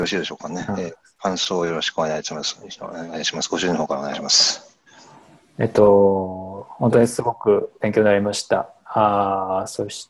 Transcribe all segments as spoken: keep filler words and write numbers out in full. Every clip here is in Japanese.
ろしいでしょうかね。 うんえー感想をよろしくお願いします。お願いします。ご主人の方からお願いします。 えっと、本当にすごく勉強になりました。あーそして、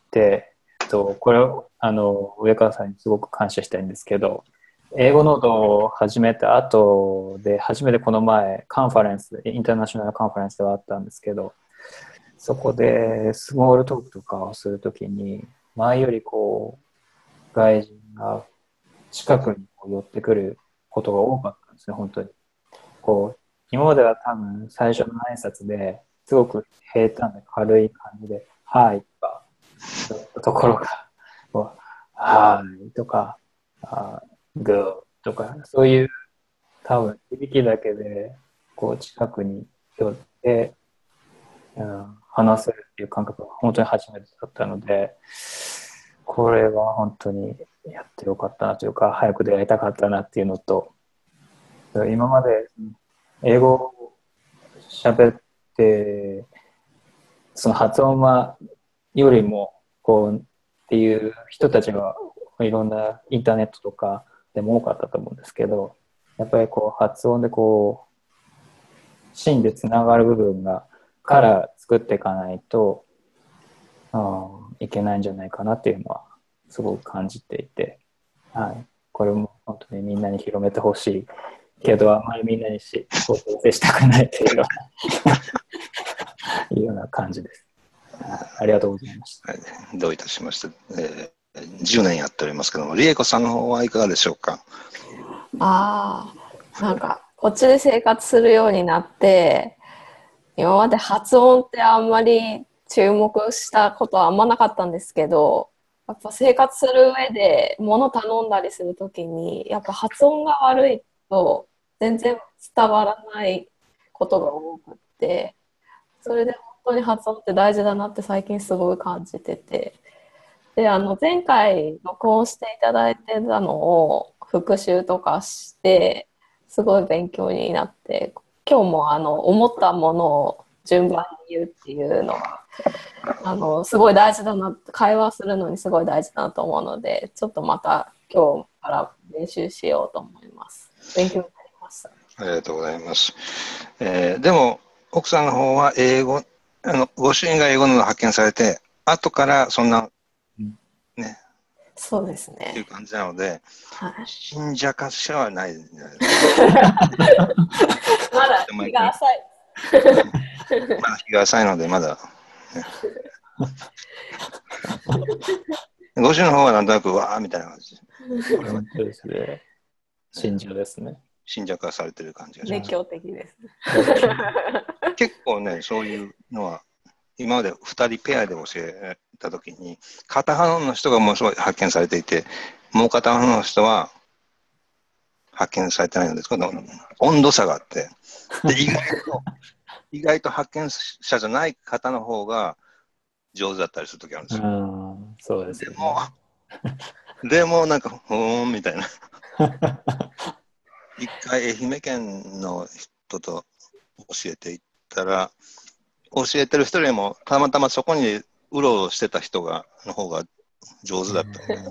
えっと、これを、あの、上川さんにすごく感謝したいんですけど、英語ノートを始めた後で、初めてこの前、カンファレンス、インターナショナルカンファレンスではあったんですけど、そこでスモールトークとかをするときに、前よりこう、外人が近くにこう寄ってくることが多かったんですね、本当に。こう、今までは多分最初の挨拶ですごく平坦で軽い感じで、はいとか、だったところが、こうはいとか、あグーとか、そういう多分響きだけで、こう近くに寄って、うん、話せるっていう感覚が本当に初めてだったので、これは本当にやってよかったなというか、早く出会いたかったなっていうのと、今まで英語を喋って、その発音はよりも、こう、っていう人たちがいろんなインターネットとかでも多かったと思うんですけど、やっぱりこう発音でこう、芯でつながる部分が、から作っていかないと、うん、いけないんじゃないかなっていうのはすごく感じていて、はい、これも本当にみんなに広めてほしいけど、あまりみんなにし強制したくないというようないうような感じです。ありがとうございました。 はい、どういたしまして、えー、じゅうねんやっておりますけども、理恵子さんの方はいかがでしょうか。 ああ、なんか、こっちで生活するようになって、今まで発音ってあんまり注目したことはあんまなかったんですけど、やっぱ生活する上で物頼んだりするときに、やっぱ発音が悪いと全然伝わらないことが多くって、それで本当に発音って大事だなって最近すごい感じてて、で、あの、前回録音していただいてたのを復習とかして、すごい勉強になって、今日もあの、思ったものを順番に言うっていうのが、あの、すごい大事だな、会話するのにすごい大事だなと思うので、ちょっとまた今日から練習しようと思います。勉強になりました。 ありがとうございます。えー、でも、奥さんの方は英語、あの、ご主人が英語の発見されて、後からそんな、ね、 そうですっていうね。 感じなので、 はい、 信者化しはないんじゃないですか。 まだ日が浅い。 まだ日が浅いので、まだ、ね。ご主人の方はなんとなく、わーみたいな感じで。 本当ですね。信者ですね。 信者化されてる感じがします。 熱狂的です。 結構ね、そういうのは、今までふたりペアで教えたときに、片方の人がもうすごい発見されていて、もう片方の人は発見されてないので、この温度差があって、で意外と、意外と発見者じゃない方の方が上手だったりするときあるんですよ。 うん、そうですよね。 でも、でもなんか、ふーんみたいな。一回愛媛県の人と教えていったら、教えてる人よりもたまたまそこにうろうろしてた人がの方が上手だったので、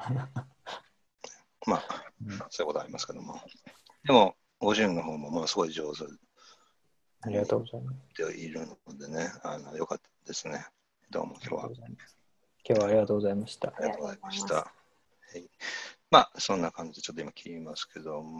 まあ、そういうことありますけども。でも、ご主人の方もものすごい上手ありがとうございます。 でいるのでね、あのよかったですね。どうも今日は。 今日はありがとうございました。 ありがとうございました。はい、まあ、そんな感じでちょっと今切りますけども。